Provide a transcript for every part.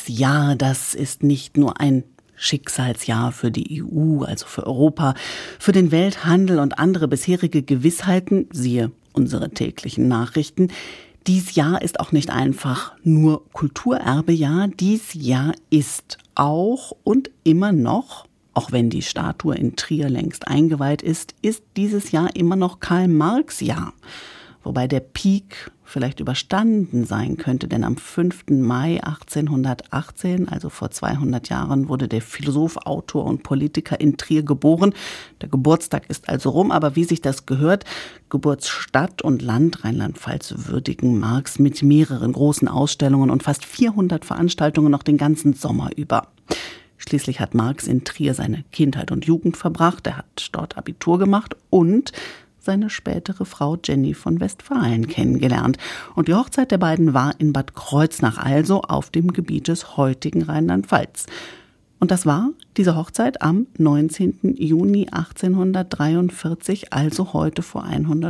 Jahr, das ist nicht nur ein Schicksalsjahr für die EU, also für Europa, für den Welthandel und andere bisherige Gewissheiten, siehe unsere täglichen Nachrichten. Dies Jahr ist auch nicht einfach nur Kulturerbejahr. Dies Jahr ist auch und immer noch, auch wenn die Statue in Trier längst eingeweiht ist dieses Jahr immer noch Karl-Marx-Jahr. Wobei der Peak vielleicht überstanden sein könnte, denn am 5. Mai 1818, also vor 200 Jahren, wurde der Philosoph, Autor und Politiker in Trier geboren. Der Geburtstag ist also rum, aber wie sich das gehört, Geburtsstadt und Land Rheinland-Pfalz würdigen Marx mit mehreren großen Ausstellungen und fast 400 Veranstaltungen noch den ganzen Sommer über. Schließlich hat Marx in Trier seine Kindheit und Jugend verbracht, er hat dort Abitur gemacht und seine spätere Frau Jenny von Westfalen kennengelernt. Und die Hochzeit der beiden war in Bad Kreuznach, also auf dem Gebiet des heutigen Rheinland-Pfalz. Und das war diese Hochzeit am 19. Juni 1843, also heute vor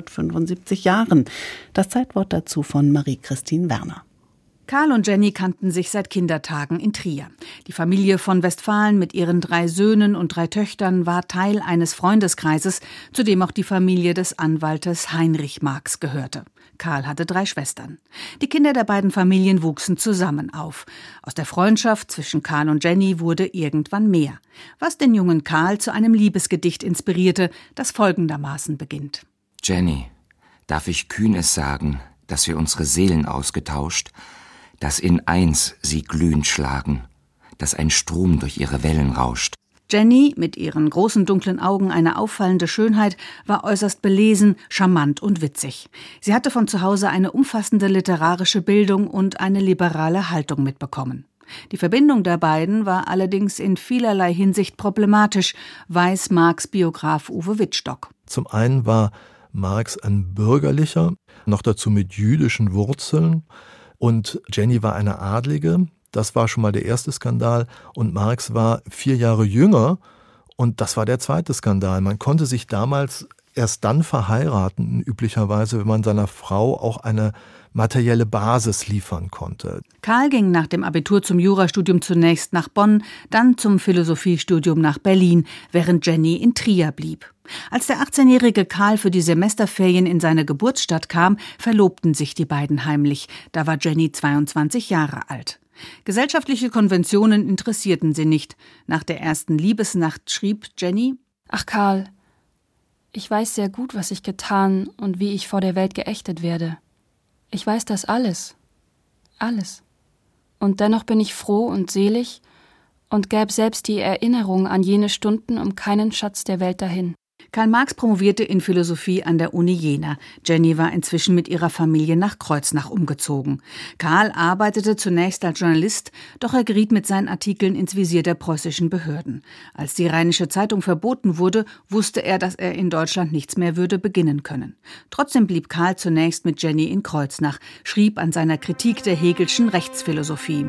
175 Jahren. Das Zeitwort dazu von Marie-Christine Werner. Karl und Jenny kannten sich seit Kindertagen in Trier. Die Familie von Westfalen mit ihren 3 Söhnen und 3 Töchtern war Teil eines Freundeskreises, zu dem auch die Familie des Anwaltes Heinrich Marx gehörte. Karl hatte 3 Schwestern. Die Kinder der beiden Familien wuchsen zusammen auf. Aus der Freundschaft zwischen Karl und Jenny wurde irgendwann mehr, was den jungen Karl zu einem Liebesgedicht inspirierte, das folgendermaßen beginnt. Jenny, darf ich kühn es sagen, dass wir unsere Seelen ausgetauscht, dass in eins sie glühend schlagen, dass ein Strom durch ihre Wellen rauscht. Jenny, mit ihren großen dunklen Augen eine auffallende Schönheit, war äußerst belesen, charmant und witzig. Sie hatte von zu Hause eine umfassende literarische Bildung und eine liberale Haltung mitbekommen. Die Verbindung der beiden war allerdings in vielerlei Hinsicht problematisch, weiß Marx Biograf Uwe Wittstock. Zum einen war Marx ein Bürgerlicher, noch dazu mit jüdischen Wurzeln. Und Jenny war eine Adlige, das war schon mal der erste Skandal. Und Marx war 4 Jahre jünger und das war der zweite Skandal. Man konnte sich damals erst dann verheiraten, üblicherweise, wenn man seiner Frau auch eine materielle Basis liefern konnte. Karl ging nach dem Abitur zum Jurastudium zunächst nach Bonn, dann zum Philosophiestudium nach Berlin, während Jenny in Trier blieb. Als der 18-jährige Karl für die Semesterferien in seine Geburtsstadt kam, verlobten sich die beiden heimlich. Da war Jenny 22 Jahre alt. Gesellschaftliche Konventionen interessierten sie nicht. Nach der ersten Liebesnacht schrieb Jenny: Ach Karl, ich weiß sehr gut, was ich getan und wie ich vor der Welt geächtet werde. Ich weiß das alles. Alles. Und dennoch bin ich froh und selig und gäb selbst die Erinnerung an jene Stunden um keinen Schatz der Welt dahin. Karl Marx promovierte in Philosophie an der Uni Jena. Jenny war inzwischen mit ihrer Familie nach Kreuznach umgezogen. Karl arbeitete zunächst als Journalist, doch er geriet mit seinen Artikeln ins Visier der preußischen Behörden. Als die Rheinische Zeitung verboten wurde, wusste er, dass er in Deutschland nichts mehr würde beginnen können. Trotzdem blieb Karl zunächst mit Jenny in Kreuznach, schrieb an seiner Kritik der Hegelschen Rechtsphilosophie.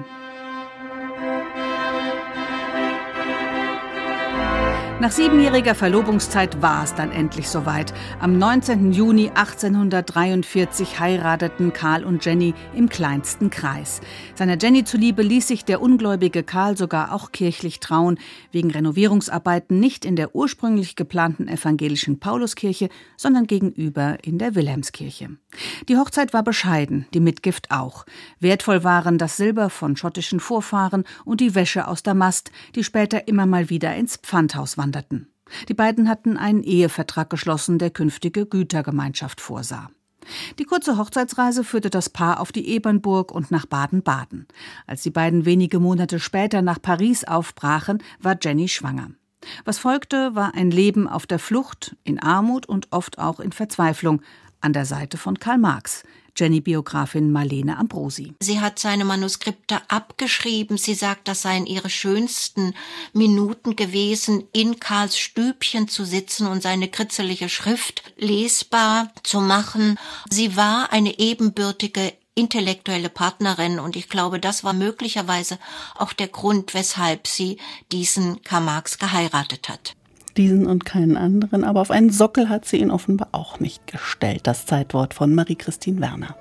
Nach 7-jähriger Verlobungszeit war es dann endlich soweit. Am 19. Juni 1843 heirateten Karl und Jenny im kleinsten Kreis. Seiner Jenny zuliebe ließ sich der ungläubige Karl sogar auch kirchlich trauen, wegen Renovierungsarbeiten nicht in der ursprünglich geplanten evangelischen Pauluskirche, sondern gegenüber in der Wilhelmskirche. Die Hochzeit war bescheiden, die Mitgift auch. Wertvoll waren das Silber von schottischen Vorfahren und die Wäsche aus Damast, die später immer mal wieder ins Pfandhaus wanderten. Die beiden hatten einen Ehevertrag geschlossen, der künftige Gütergemeinschaft vorsah. Die kurze Hochzeitsreise führte das Paar auf die Ebernburg und nach Baden-Baden. Als die beiden wenige Monate später nach Paris aufbrachen, war Jenny schwanger. Was folgte, war ein Leben auf der Flucht, in Armut und oft auch in Verzweiflung, an der Seite von Karl Marx. Jenny-Biografin Marlene Ambrosi. Sie hat seine Manuskripte abgeschrieben. Sie sagt, das seien ihre schönsten Minuten gewesen, in Karls Stübchen zu sitzen und seine kritzelige Schrift lesbar zu machen. Sie war eine ebenbürtige intellektuelle Partnerin und ich glaube, das war möglicherweise auch der Grund, weshalb sie diesen Karl Marx geheiratet hat. Diesen und keinen anderen, aber auf einen Sockel hat sie ihn offenbar auch nicht gestellt. Das Zeitwort von Marie-Christine Werner.